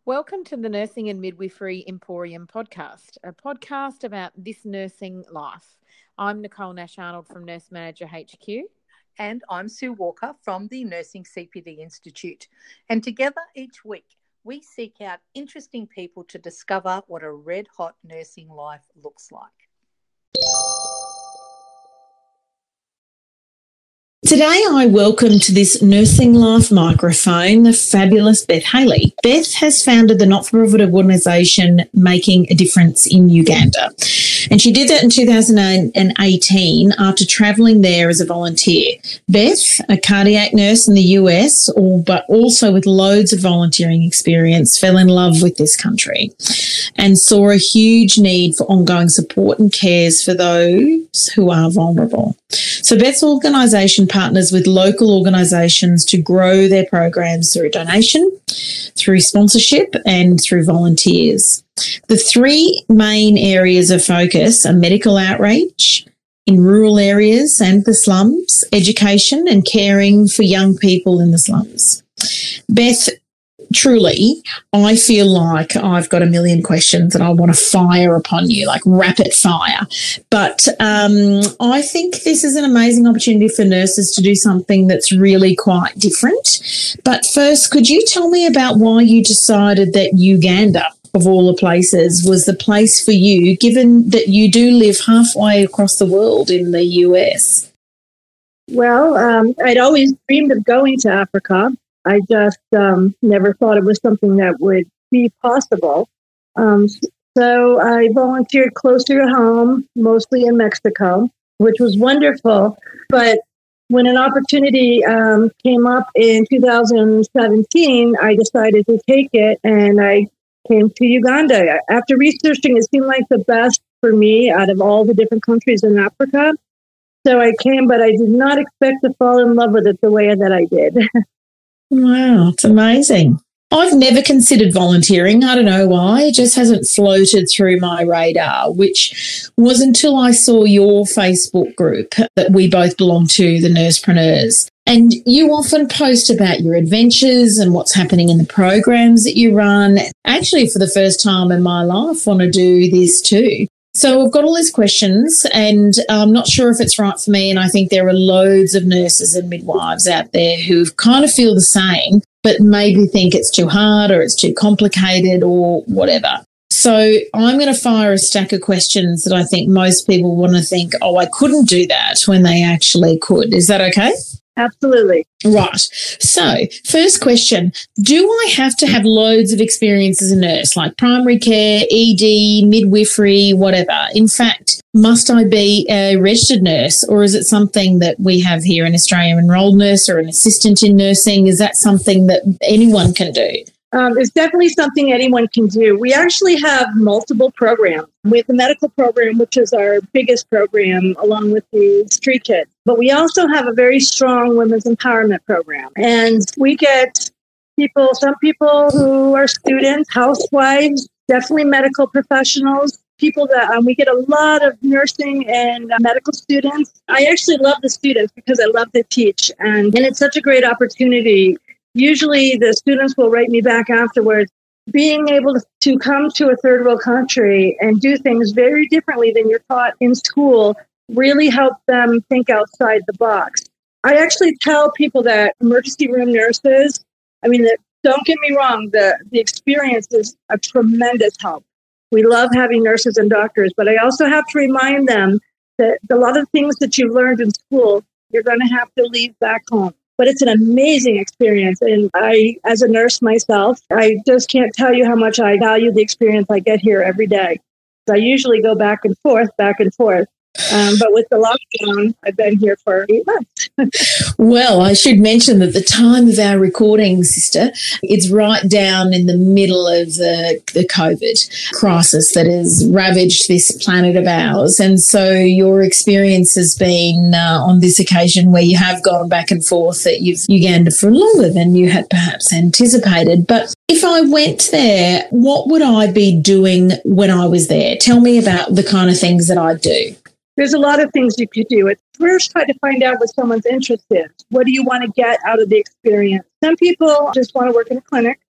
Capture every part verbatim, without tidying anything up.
Welcome to the Nursing and Midwifery Emporium podcast, a podcast about this nursing life. I'm Nicole Nash-Arnold from Nurse Manager H Q. And I'm Sue Walker from the Nursing C P D Institute. And together each week, we seek out interesting people to discover what a red-hot nursing life looks like. Today I welcome to this Nursing Life microphone the fabulous Beth Haley. Beth has founded the not-for-profit organisation Making a Difference in Uganda. And she did that in two thousand eighteen after travelling there as a volunteer. Beth, a cardiac nurse in the U S, all, but also with loads of volunteering experience, fell in love with this country and saw a huge need for ongoing support and cares for those who are vulnerable. So Beth's organisation partners with local organisations to grow their programs through donation, through sponsorship and through volunteers. The three main areas of focus are medical outreach in rural areas and the slums, education and caring for young people in the slums. Beth, truly, I feel like I've got a million questions that I want to fire upon you, like rapid fire. But um, I think this is an amazing opportunity for nurses to do something that's really quite different. But first, could you tell me about why you decided that Uganda, of all the places, was the place for you, given that you do live halfway across the world in the U S? Well, um, I'd always dreamed of going to Africa. I just um, never thought it was something that would be possible. Um, so I volunteered closer to home, mostly in Mexico, which was wonderful. But when an opportunity um, came up in two thousand seventeen, I decided to take it, and I came to Uganda. After researching, it seemed like the best for me out of all the different countries in Africa. So I came, but I did not expect to fall in love with it the way that I did. Wow, it's amazing. I've never considered volunteering. I don't know why. It just hasn't floated through my radar, which was until I saw your Facebook group that we both belong to, the Nursepreneurs. And you often post about your adventures and what's happening in the programs that you run. Actually, for the first time in my life, want to do this too. So I've got all these questions and I'm not sure if it's right for me, and I think there are loads of nurses and midwives out there who kind of feel the same but maybe think it's too hard or it's too complicated or whatever. So I'm going to fire a stack of questions that I think most people want to think, oh, I couldn't do that, when they actually could. Is that okay? Absolutely. Right. So first question, do I have to have loads of experience as a nurse, like primary care, E D, midwifery, whatever? In fact, must I be a registered nurse, or is it something that we have here in Australia, enrolled nurse or an assistant in nursing? Is that something that anyone can do? Um, it's definitely something anyone can do. We actually have multiple programs. We have the medical program, which is our biggest program, along with the street kids. But we also have a very strong women's empowerment program. And we get people, some people who are students, housewives, definitely medical professionals, people that um, we get a lot of nursing and uh, medical students. I actually love the students because I love to teach. And, and it's such a great opportunity. Usually the students will write me back afterwards. Being able to come to a third world country and do things very differently than you're taught in school really helps them think outside the box. I actually tell people that emergency room nurses, I mean, that, don't get me wrong, the, the experience is a tremendous help. We love having nurses and doctors, but I also have to remind them that a lot of things that you've learned in school, you're going to have to leave back home. But it's an amazing experience. And I, as a nurse myself, I just can't tell you how much I value the experience I get here every day. So I usually go back and forth, back and forth. Um, but with the lockdown, I've been here for eight months. Well, I should mention that the time of our recording, sister, it's right down in the middle of the, the COVID crisis that has ravaged this planet of ours. And so your experience has been uh, on this occasion where you have gone back and forth at Uganda for longer than you had perhaps anticipated. But if I went there, what would I be doing when I was there? Tell me about the kind of things that I do. There's a lot of things you could do. At first, try to find out what someone's interest is. What do you want to get out of the experience? Some people just want to work in a clinic.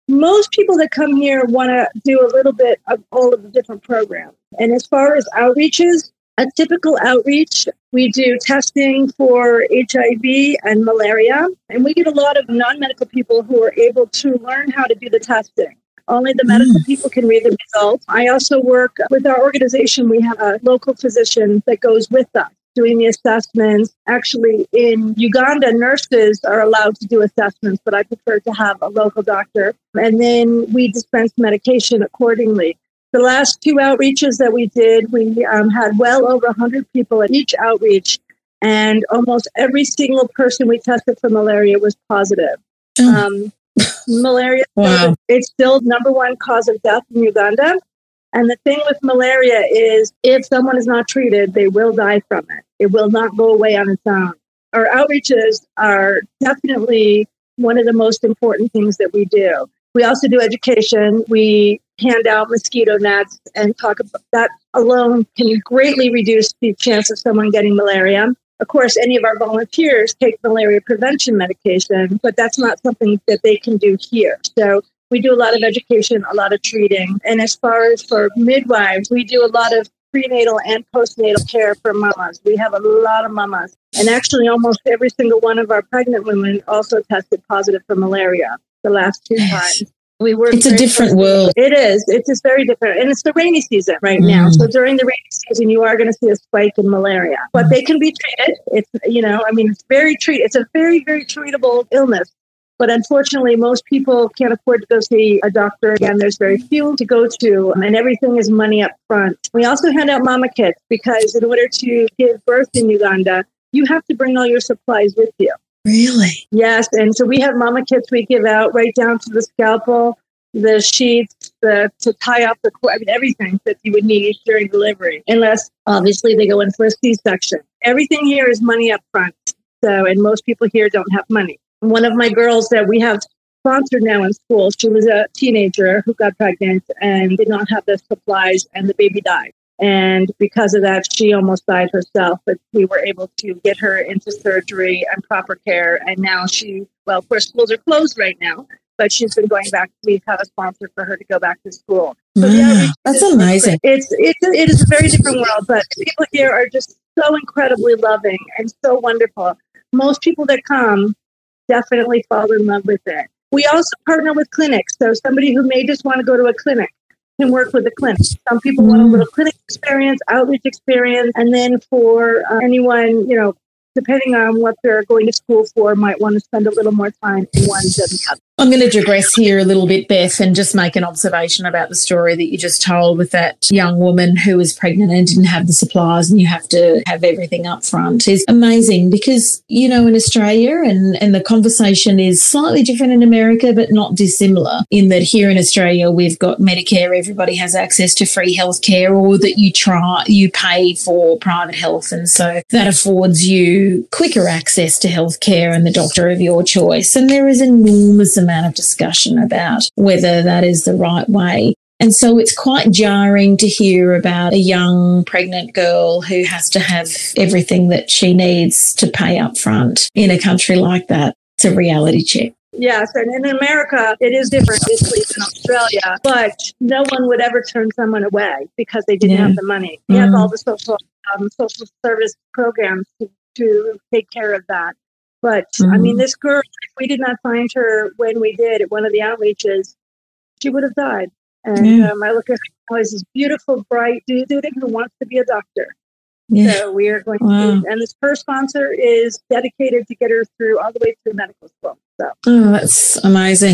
Most people that come here want to do a little bit of all of the different programs. And as far as outreaches, a typical outreach, we do testing for H I V and malaria. And we get a lot of non-medical people who are able to learn how to do the testing. Only the medical mm. people can read the results. I also work with our organization. We have a local physician that goes with us doing the assessments. Actually, in Uganda, nurses are allowed to do assessments, but I prefer to have a local doctor. And then we dispense medication accordingly. The last two outreaches that we did, we um, had well over one hundred people at each outreach, and almost every single person we tested for malaria was positive. Mm. Um, malaria, wow. It's still number one cause of death in Uganda. And the thing with malaria is if someone is not treated, they will die from it. It will not go away on its own. Our outreaches are definitely one of the most important things that we do. We also do education. We hand out mosquito nets and talk about that alone can greatly reduce the chance of someone getting malaria. Of course, any of our volunteers take malaria prevention medication, but that's not something that they can do here. So we do a lot of education, a lot of treating. And as far as for midwives, we do a lot of prenatal and postnatal care for mamas. We have a lot of mamas. And actually, almost every single one of our pregnant women also tested positive for malaria the last two yes. times. We work it's a different closely. world. It is. It's just very different. And it's the rainy season right mm. now. So during the rainy season, you are going to see a spike in malaria. But they can be treated. It's, you know, I mean, it's very treat. It's a very, very treatable illness. But unfortunately, most people can't afford to go see a doctor. Again, there's very few to go to, and everything is money up front. We also hand out mama kits because in order to give birth in Uganda, you have to bring all your supplies with you. Really? Yes. And so we have mama kits we give out right down to the scalpel, the sheets, the to tie up the, I mean, everything that you would need during delivery, unless obviously they go in for a C-section. Everything here is money up front. So, and most people here don't have money. One of my girls that we have sponsored now in school, she was a teenager who got pregnant and did not have the supplies, and the baby died. And because of that, she almost died herself, but we were able to get her into surgery and proper care. And now she, well, of course, schools are closed right now, but she's been going back. We've had a sponsor for her to go back to school. So wow, that's amazing. It's, it's, it is a very different world, but people here are just so incredibly loving and so wonderful. Most people that come definitely fall in love with it. We also partner with clinics. So somebody who may just want to go to a clinic can work with a clinic. Some people mm. want a little clinic experience, outreach experience, and then for uh, anyone, you know, depending on what they're going to school for, might want to spend a little more time in one doesn't have. I'm going to digress here a little bit, Beth, and just make an observation about the story that you just told with that young woman who was pregnant and didn't have the supplies, and you have to have everything up front. Is amazing because, you know, in Australia, and, and the conversation is slightly different in America, but not dissimilar, in that here in Australia, we've got Medicare, everybody has access to free health care, or that you try, you pay for private health. And so that affords you quicker access to health care and the doctor of your choice. And there is enormous amount of discussion about whether that is the right way. And so it's quite jarring to hear about a young pregnant girl who has to have everything that she needs to pay up front in a country like that. It's a reality check. Yes, and in America, it is different, obviously, than Australia, but no one would ever turn someone away because they didn't yeah. have the money. We mm. have all the social um, social service programs to, to take care of that. But, mm. I mean, this girl, if we did not find her when we did at one of the outreaches, she would have died. And mm. um, I look at her as this beautiful, bright student who wants to be a doctor. Yeah. So we are going wow. to, and this her sponsor is dedicated to get her through all the way through medical school. So. Oh, that's amazing.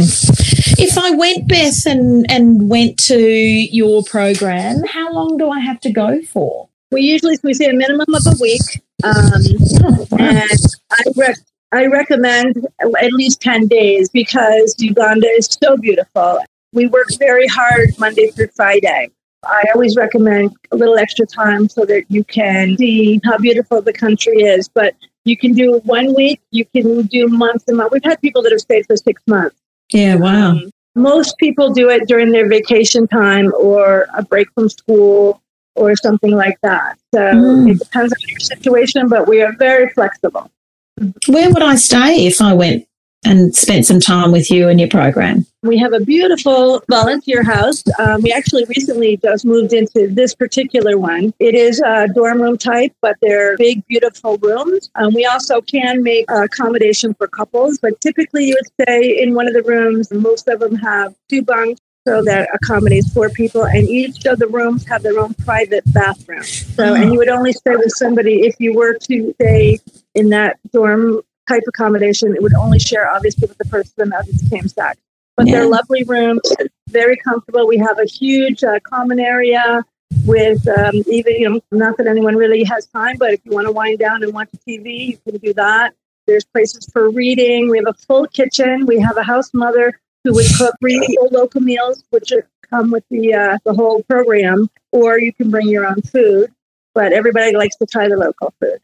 If I went, Beth, and, and went to your program, how long do I have to go for? We usually, we say a minimum of a week. Um, oh, wow. And I rec- I recommend at least ten days because Uganda is so beautiful. We work very hard Monday through Friday. I always recommend a little extra time so that you can see how beautiful the country is. But you can do one week, you can do months and months. We've had people that have stayed for six months. Yeah, wow. Um, most people do it during their vacation time or a break from school or something like that. So mm. it depends on your situation, but we are very flexible. Where would I stay if I went and spent some time with you and your program. We have a beautiful volunteer house. Um, we actually recently just moved into this particular one. It is a dorm room type, but they're big, beautiful rooms. Um, we also can make uh, accommodation for couples, but typically you would stay in one of the rooms. Most of them have two bunks, so that accommodates four people, and each of the rooms have their own private bathroom. So, and you would only stay with somebody if you were to stay in that dorm type accommodation. It would only share, obviously, with the person of the same sex. But yeah. They're lovely rooms, very comfortable. We have a huge uh, common area with um, even, you know, not that anyone really has time, but if you want to wind down and watch T V, you can do that. There's places for reading. We have a full kitchen. We have a house mother who would cook really local meals, which come with the uh, the whole program, or you can bring your own food. But everybody likes to try the local food.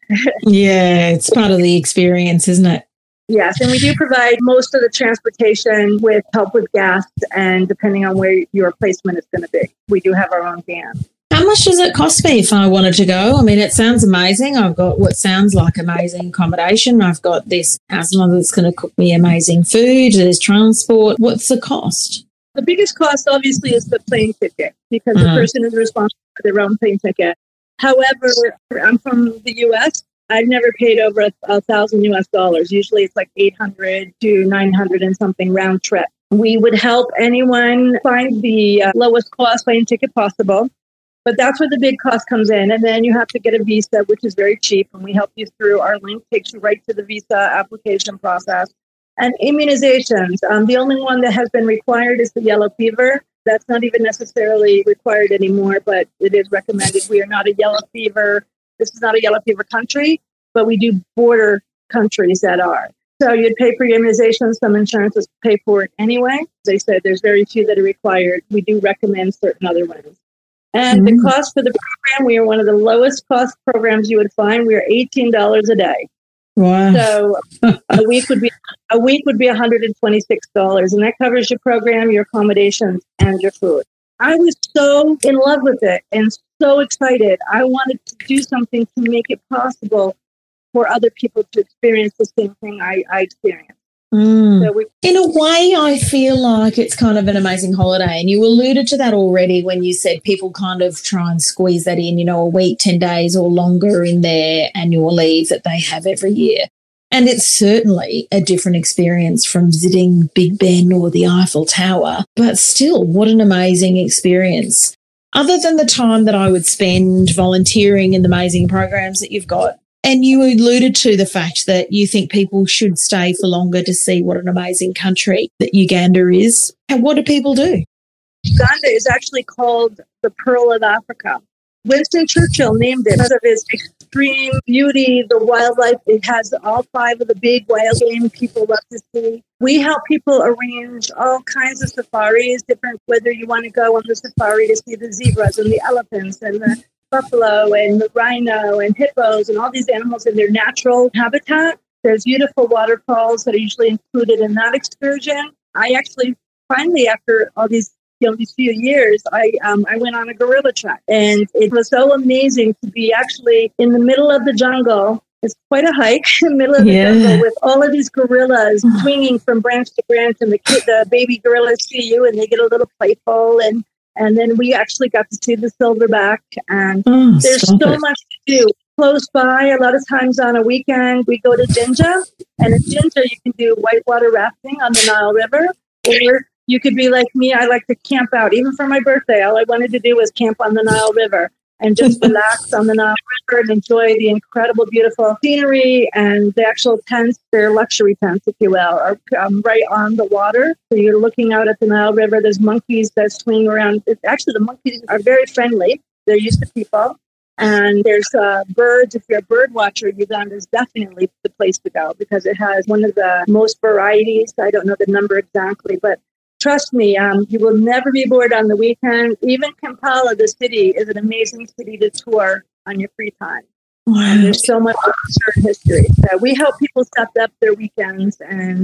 Yeah, it's part of the experience, isn't it? Yes, and we do provide most of the transportation with help with gas, and depending on where your placement is going to be, we do have our own van. How much does it cost me if I wanted to go? I mean, it sounds amazing. I've got what sounds like amazing accommodation. I've got this house mother that's going to cook me amazing food. There's transport. What's the cost? The biggest cost, obviously, is the plane ticket, because uh-huh. the person is responsible for their own plane ticket. However, I'm from the U S. I've never paid over a, a thousand U S dollars. Usually it's like eight hundred to nine hundred and something round trip. We would help anyone find the uh, lowest cost plane ticket possible. But that's where the big cost comes in. And then you have to get a visa, which is very cheap. And we help you through. Our link takes you right to the visa application process. And immunizations. Um, the only one that has been required is the yellow fever. That's not even necessarily required anymore, but it is recommended. We are not a yellow fever. This is not a yellow fever country, but we do border countries that are. So you'd pay for your immunizations. Some insurances pay for it anyway. They said there's very few that are required. We do recommend certain other ones. And mm-hmm. the cost for the program, we are one of the lowest cost programs you would find. We are eighteen dollars a day. Wow. So a week would be a week would be one hundred twenty-six dollars, and that covers your program, your accommodations, and your food. I was so in love with it and so excited. I wanted to do something to make it possible for other people to experience the same thing I, I experienced. Mm. So we, in a way, I feel like it's kind of an amazing holiday. And you alluded to that already when you said people kind of try and squeeze that in, you know, a week, ten days or longer in their annual leave that they have every year. And it's certainly a different experience from visiting Big Ben or the Eiffel Tower. But still, what an amazing experience. Other than the time that I would spend volunteering in the amazing programs that you've got, and you alluded to the fact that you think people should stay for longer to see what an amazing country that Uganda is. And what do people do? Uganda is actually called the Pearl of Africa. Winston Churchill named it because of its extreme beauty, the wildlife. It has all five of the big wild game people love to see. We help people arrange all kinds of safaris, different, whether you want to go on the safari to see the zebras and the elephants and the buffalo and the rhino and hippos and all these animals in their natural habitat. There's beautiful waterfalls that are usually included in that excursion. I actually finally, after all these you know, these few years, I um, I went on a gorilla trek, and it was so amazing to be actually in the middle of the jungle. It's quite a hike in the middle of the yeah. jungle with all of these gorillas swinging from branch to branch, and the kid, the baby gorillas see you, and they get a little playful, and and then we actually got to see the silverback, and oh, there's so it. much to do. Close by, a lot of times on a weekend, we go to Jinja, and in Jinja you can do whitewater rafting on the Nile River, or you could be like me. I like to camp out. Even for my birthday, all I wanted to do was camp on the Nile River and just relax on the Nile River and enjoy the incredible, beautiful scenery. And the actual tents, they're luxury tents, if you will, are um, right on the water. So you're looking out at the Nile River. There's monkeys that swing around. It's, actually, the monkeys are very friendly. They're used to people. And there's uh, birds. If you're a bird watcher, Uganda is definitely the place to go because it has one of the most varieties. I don't know the number exactly, but trust me, um, you will never be bored on the weekend. Even Kampala, the city, is an amazing city to tour on your free time. Wow. And there's so much history. So we help people set up their weekends and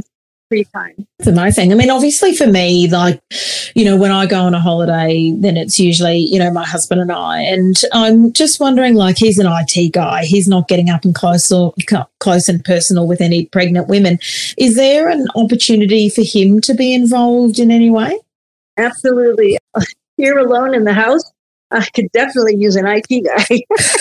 free time. It's amazing. I mean, obviously for me, like, you know, when I go on a holiday, then it's usually, you know, my husband and I. And I'm just wondering, like, he's an I T guy. He's not getting up and close or close and personal with any pregnant women. Is there an opportunity for him to be involved in any way? Absolutely. Here alone in the house, I could definitely use an I T guy.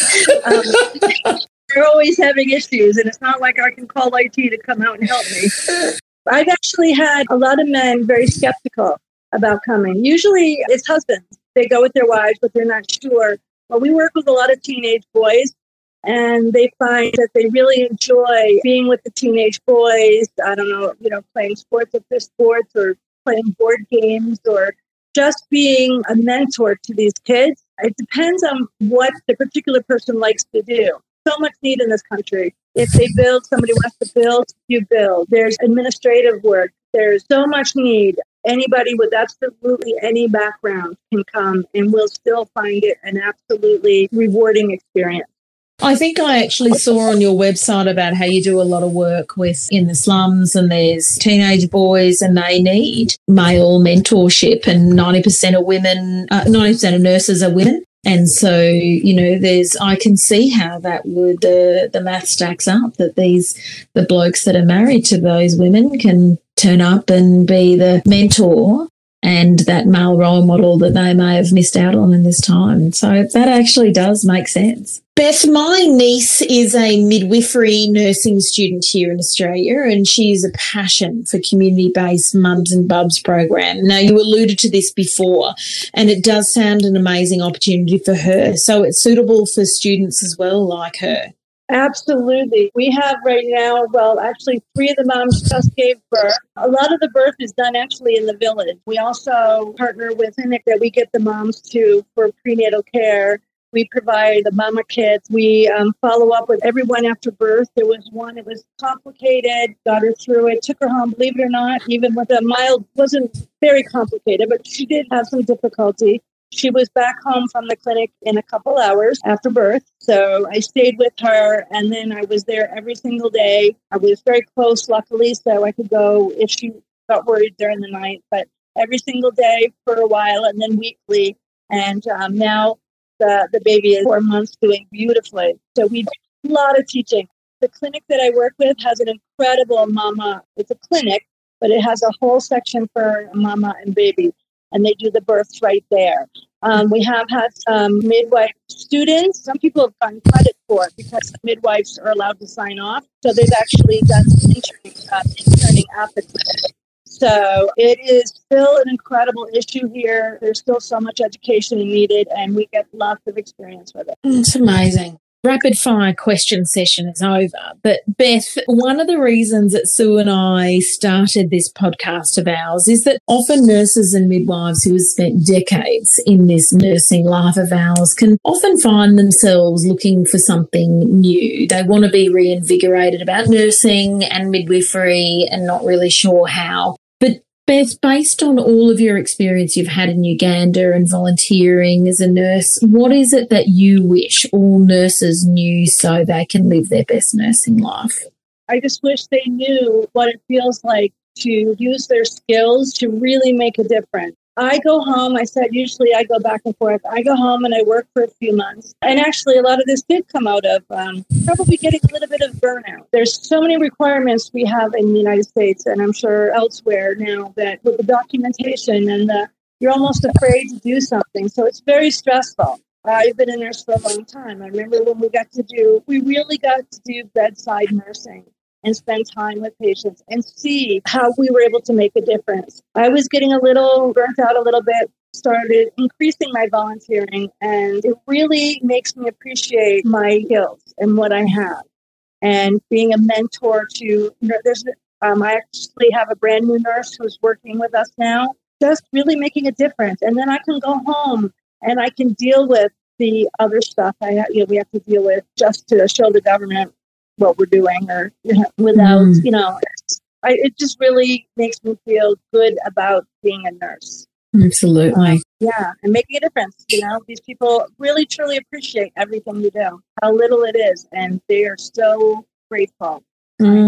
um, we're always having issues, and it's not like I can call I T to come out and help me. I've actually had a lot of men very skeptical about coming. Usually it's husbands. They go with their wives, but they're not sure. Well, we work with a lot of teenage boys, and they find that they really enjoy being with the teenage boys. I don't know, you know, playing sports at their sports or playing board games or just being a mentor to these kids. It depends on what the particular person likes to do. So much need in this country. If they build, somebody wants to build, you build. There's administrative work. There's so much need. Anybody with absolutely any background can come and will still find it an absolutely rewarding experience. I think I actually saw on your website about how you do a lot of work with in the slums, and there's teenage boys and they need male mentorship, and ninety percent of women, uh, ninety percent of nurses are women. And so, you know, there's, I can see how that would, uh, the math stacks up, that these, the blokes that are married to those women can turn up and be the mentor and that male role model that they may have missed out on in this time. So that actually does make sense. Beth, my niece is a midwifery nursing student here in Australia, and she's a passion for community-based Mums and Bubs program. Now, you alluded to this before, and it does sound an amazing opportunity for her. So it's suitable for students as well like her. Absolutely. We have right now, well, actually three of the moms just gave birth. A lot of the birth is done actually in the village. We also partner with a clinic that we get the moms to for prenatal care. We provide the mama kits. We um, follow up with everyone after birth. There was one, it was complicated, got her through it, took her home, believe it or not, even with a mild, wasn't very complicated, but she did have some difficulty. She was back home from the clinic in a couple hours after birth. So I stayed with her, and then I was there every single day. I was very close, luckily, so I could go if she got worried during the night, but every single day for a while, and then weekly. And um, now the, the baby is four months doing beautifully. So we do a lot of teaching. The clinic that I work with has an incredible mama. It's a clinic, but it has a whole section for mama and baby. And they do the births right there. Um, we have had some midwife students. Some people have gotten credit for it because the midwives are allowed to sign off. So they've actually done some interning, uh, interning at the clinic. So it is still an incredible issue here. There's still so much education needed, and we get lots of experience with it. It's amazing. Rapid fire question session is over. But Beth, one of the reasons that Sue and I started this podcast of ours is that often nurses and midwives who have spent decades in this nursing life of ours can often find themselves looking for something new. They want to be reinvigorated about nursing and midwifery and not really sure how. But Beth, based on all of your experience you've had in Uganda and volunteering as a nurse, what is it that you wish all nurses knew so they can live their best nursing life? I just wish they knew what it feels like to use their skills to really make a difference. I go home, I said usually I go back and forth. I go home and I work for a few months. And actually a lot of this did come out of um, probably getting a little bit of burnout. There's so many requirements we have in the United States, and I'm sure elsewhere now, that with the documentation and the, you're almost afraid to do something. So it's very stressful. I've been a nurse for a long time. I remember when we got to do, we really got to do bedside nursing and spend time with patients and see how we were able to make a difference. I was getting a little burnt out a little bit, started increasing my volunteering, and it really makes me appreciate my skills and what I have. And being a mentor to, there's, um, I actually have a brand new nurse who's working with us now, just really making a difference. And then I can go home and I can deal with the other stuff I, you know, we have to deal with just to show the government what we're doing, or you know, without, mm. you know, I, it just really makes me feel good about being a nurse. Absolutely. Um, yeah, and making a difference. You know, these people really, truly appreciate everything you do, how little it is, and they are so grateful. Mm.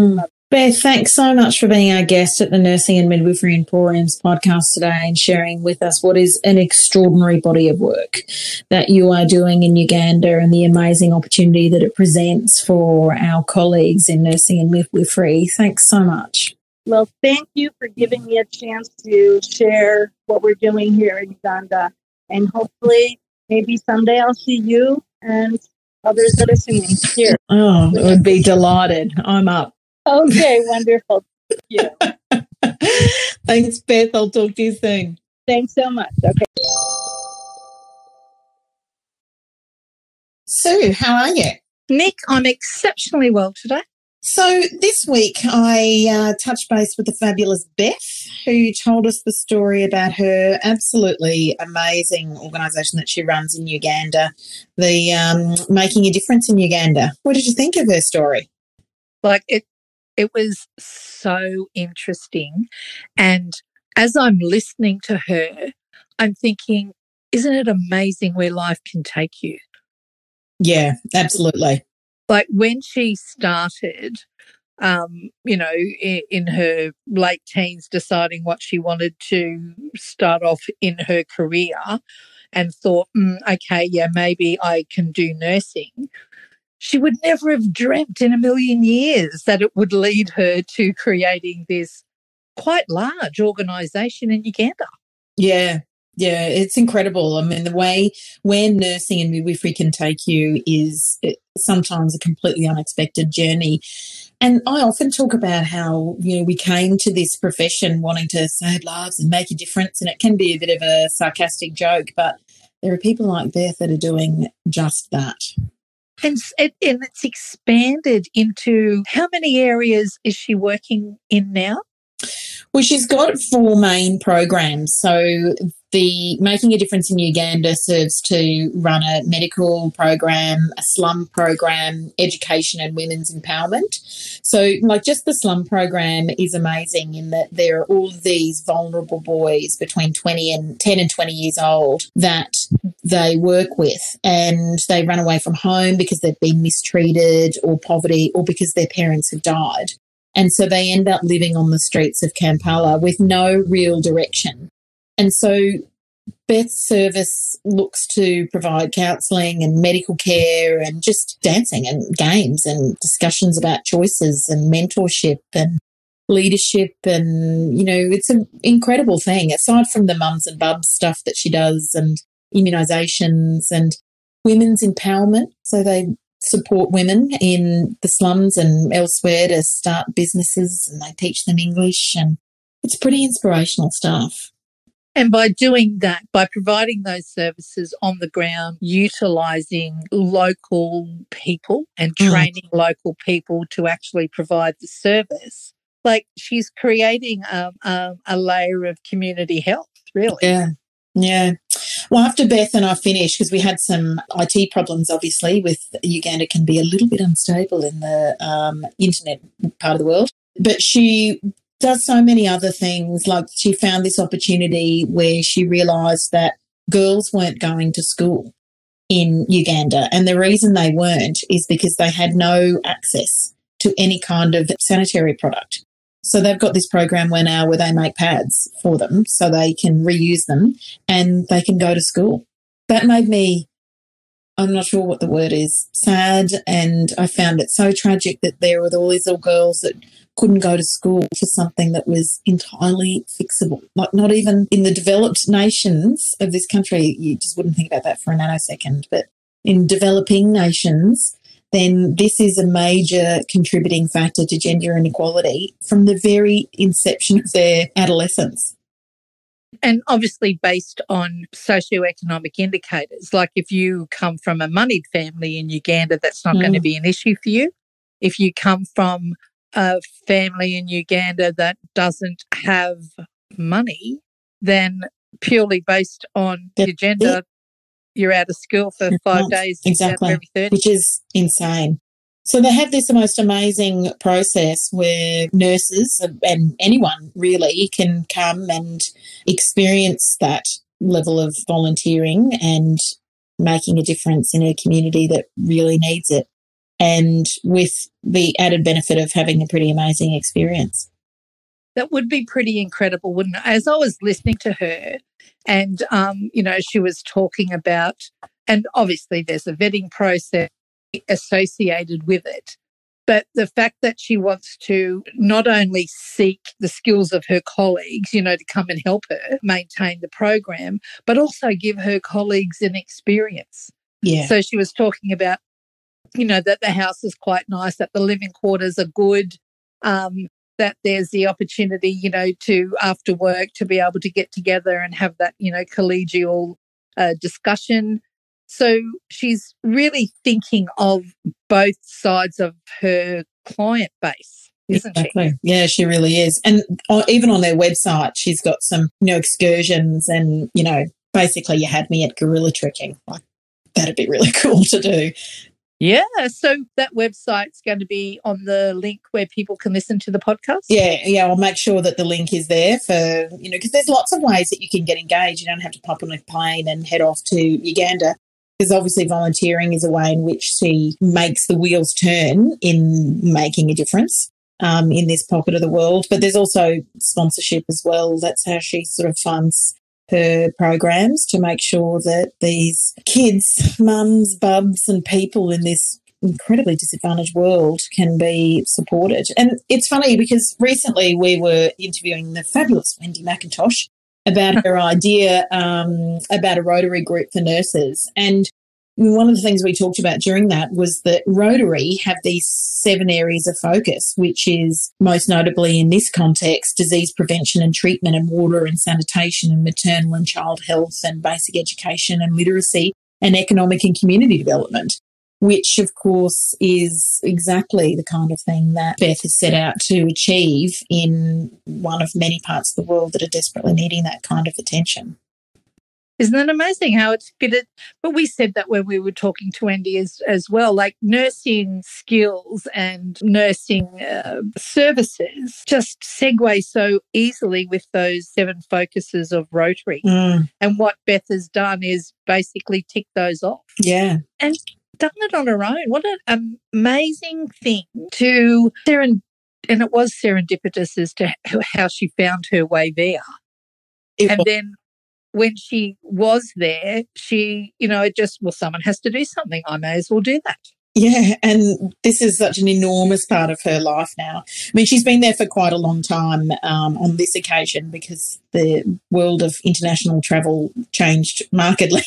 Beth, thanks so much for being our guest at the Nursing and Midwifery Emporium's podcast today and sharing with us what is an extraordinary body of work that you are doing in Uganda and the amazing opportunity that it presents for our colleagues in nursing and midwifery. Thanks so much. Well, thank you for giving me a chance to share what we're doing here in Uganda. And hopefully, maybe someday I'll see you and others that are listening here. Oh, I would be delighted. I'm up. Okay, wonderful. Thank you. Thanks, Beth. I'll talk to you soon. Thanks so much. Okay. Sue, how are you? Nick, I'm exceptionally well today. So this week I uh, touched base with the fabulous Beth, who told us the story about her absolutely amazing organisation that she runs in Uganda, the um, Making a Difference in Uganda. What did you think of her story? Like it, it was so interesting. And as I'm listening to her, I'm thinking, isn't it amazing where life can take you? Yeah, absolutely. Like when she started, um, you know, in, in her late teens, deciding what she wanted to start off in her career and thought, mm, okay, yeah, maybe I can do nursing. She would never have dreamt in a million years that it would lead her to creating this quite large organisation in Uganda. Yeah. Yeah, it's incredible. I mean, the way where nursing and midwifery can take you is sometimes a completely unexpected journey. And I often talk about how, you know, we came to this profession wanting to save lives and make a difference, and it can be a bit of a sarcastic joke, but there are people like Beth that are doing just that. And, and it's expanded into how many areas is she working in now? Well, she's got four main programs. So the Making a Difference in Uganda serves to run a medical program, a slum program, education and women's empowerment. So like just the slum program is amazing in that there are all of these vulnerable boys between twenty and ten and twenty years old that they work with, and they run away from home because they've been mistreated or poverty or because their parents have died. And so they end up living on the streets of Kampala with no real direction. And so Beth's service looks to provide counselling and medical care and just dancing and games and discussions about choices and mentorship and leadership. And, you know, it's an incredible thing, aside from the mums and bubs stuff that she does and immunisations and women's empowerment. So they support women in the slums and elsewhere to start businesses, and they teach them English, and it's pretty inspirational stuff. And by doing that, by providing those services on the ground, utilising local people and training mm. local people to actually provide the service, like she's creating um, um, a layer of community health, really. Yeah. Yeah. Well, after Beth and I finished, because we had some I T problems, obviously, with Uganda can be a little bit unstable in the um, internet part of the world. But she does so many other things. Like she found this opportunity where she realised that girls weren't going to school in Uganda. And the reason they weren't is because they had no access to any kind of sanitary product. So they've got this program where now where they make pads for them so they can reuse them and they can go to school. That made me, I'm not sure what the word is, sad, and I found it so tragic that there were all these little girls that couldn't go to school for something that was entirely fixable. Like not even in the developed nations of this country, you just wouldn't think about that for a nanosecond, but in developing nations, then this is a major contributing factor to gender inequality from the very inception of their adolescence. And obviously based on socioeconomic indicators, like if you come from a moneyed family in Uganda, that's not mm. going to be an issue for you. If you come from a family in Uganda that doesn't have money, then purely based on your gender, you're out of school for five Months. days. Exactly, every thirty. Which is insane. So they have this most amazing process where nurses and anyone really can come and experience that level of volunteering and making a difference in a community that really needs it. and with the added benefit of having a pretty amazing experience. That would be pretty incredible, wouldn't it? As I was listening to her and, um, you know, she was talking about, and obviously there's a vetting process associated with it, but the fact that she wants to not only seek the skills of her colleagues, you know, to come and help her maintain the program, but also give her colleagues an experience. Yeah. So she was talking about, you know, that the house is quite nice, that the living quarters are good, um, that there's the opportunity, you know, to after work to be able to get together and have that, you know, collegial uh, discussion. So she's really thinking of both sides of her client base, isn't exactly. she? Yeah, she really is. And even on their website, she's got some, you know, excursions and, you know, basically you had me at gorilla trekking. Like, that'd be really cool to do. Yeah, so that website's going to be on the link where people can listen to the podcast? Yeah, yeah, I'll make sure that the link is there for, you know, because there's lots of ways that you can get engaged. You don't have to pop on a plane and head off to Uganda, because obviously volunteering is a way in which she makes the wheels turn in making a difference um, in this pocket of the world. But there's also sponsorship as well. That's how she sort of funds her programs to make sure that these kids, mums, bubs and people in this incredibly disadvantaged world can be supported. And it's funny because recently we were interviewing the fabulous Wendy McIntosh about her idea um, about a Rotary group for nurses. And one of the things we talked about during that was that Rotary have these seven areas of focus, which is most notably in this context, disease prevention and treatment and water and sanitation and maternal and child health and basic education and literacy and economic and community development, which of course is exactly the kind of thing that Beth has set out to achieve in one of many parts of the world that are desperately needing that kind of attention. Isn't that amazing how it's fitted? But we said that when we were talking to Andy as, as well, like nursing skills and nursing uh, services just segue so easily with those seven focuses of Rotary. Mm. And what Beth has done is basically tick those off. Yeah. And done it on her own. What an amazing thing to seren- and it was serendipitous as to how she found her way there. It and was- then when she was there, she, you know, it just, well, someone has to do something. I may as well do that. Yeah, and this is such an enormous part of her life now. I mean, she's been there for quite a long time um, on this occasion because the world of international travel changed markedly.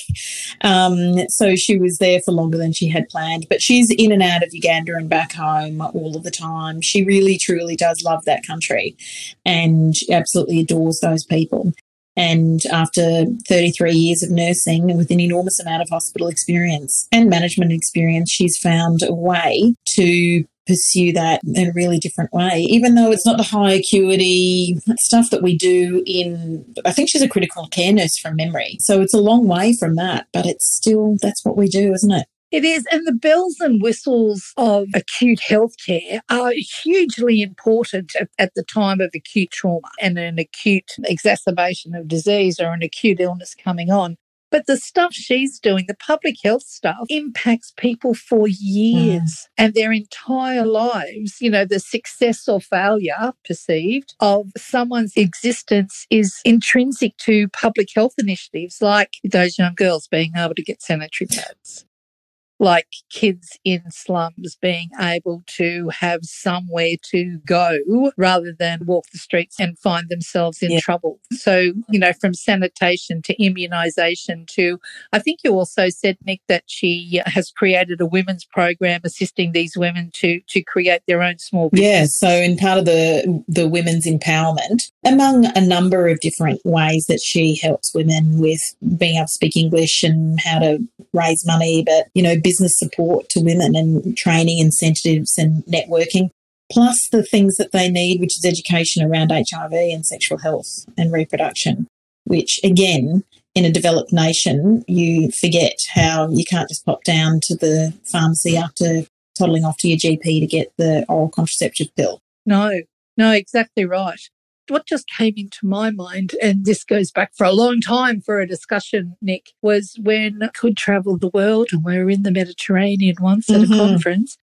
Um, so she was there for longer than she had planned. But she's in and out of Uganda and back home all of the time. She really, truly does love that country and absolutely adores those people. And after thirty-three years of nursing and with an enormous amount of hospital experience and management experience, she's found a way to pursue that in a really different way, even though it's not the high acuity stuff that we do in, I think she's a critical care nurse from memory. So it's a long way from that, but it's still, that's what we do, isn't it? It is, and the bells and whistles of acute healthcare are hugely important at, at the time of acute trauma and an acute exacerbation of disease or an acute illness coming on. But the stuff she's doing, the public health stuff, impacts people for years mm. and their entire lives. You know, the success or failure perceived of someone's existence is intrinsic to public health initiatives like those young girls being able to get sanitary pads, like kids in slums being able to have somewhere to go rather than walk the streets and find themselves in yeah. trouble. So, you know, from sanitation to immunisation to, I think you also said, Nick, that she has created a women's program assisting these women to to create their own small business. Yeah, so in part of the, the women's empowerment, among a number of different ways that she helps women with being able to speak English and how to raise money, but, you know, business support to women and training incentives and networking, plus the things that they need, which is education around H I V and sexual health and reproduction, which, again, in a developed nation, you forget how you can't just pop down to the pharmacy after toddling off to your G P to get the oral contraceptive pill. No, no, exactly right. What just came into my mind, and this goes back for a long time for a discussion, Nick, was when I could travel the world and we were in the Mediterranean once at mm-hmm. a conference,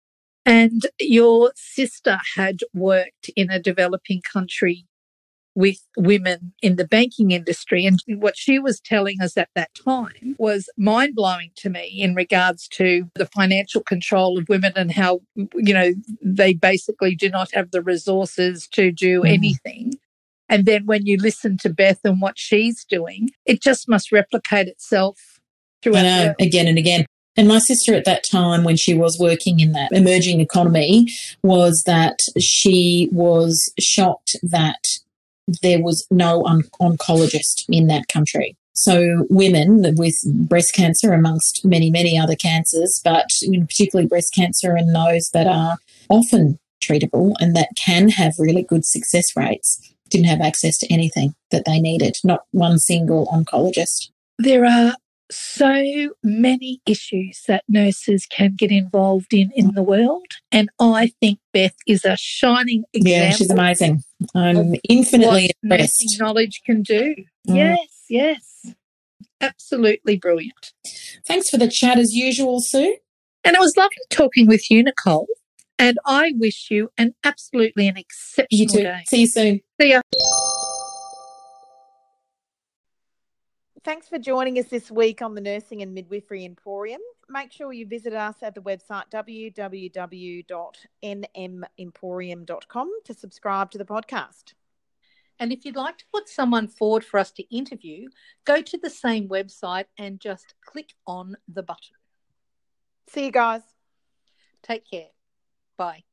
And your sister had worked in a developing country with women in the banking industry. And what she was telling us at that time was mind-blowing to me in regards to the financial control of women and how, you know, they basically do not have the resources to do mm. anything. And then when you listen to Beth and what she's doing, it just must replicate itself throughout. I know, again and again. And my sister at that time, when she was working in that emerging economy, was that she was shocked that there was no on- oncologist in that country. So women with breast cancer, amongst many, many other cancers, but particularly breast cancer and those that are often treatable and that can have really good success rates, didn't have access to anything that they needed, not one single oncologist. There are so many issues that nurses can get involved in in the world, and I think Beth is a shining example. Yeah, she's amazing. I'm infinitely what impressed. Nursing knowledge can do. Mm. Yes, yes, absolutely brilliant. Thanks for the chat as usual, Sue. And it was lovely talking with you, Nicole. And I wish you an absolutely an exceptional you too. day. See you soon. See ya. Thanks for joining us this week on the Nursing and Midwifery Emporium. Make sure you visit us at the website w w w dot n m emporium dot com to subscribe to the podcast. And if you'd like to put someone forward for us to interview, go to the same website and just click on the button. See you guys. Take care. Bye.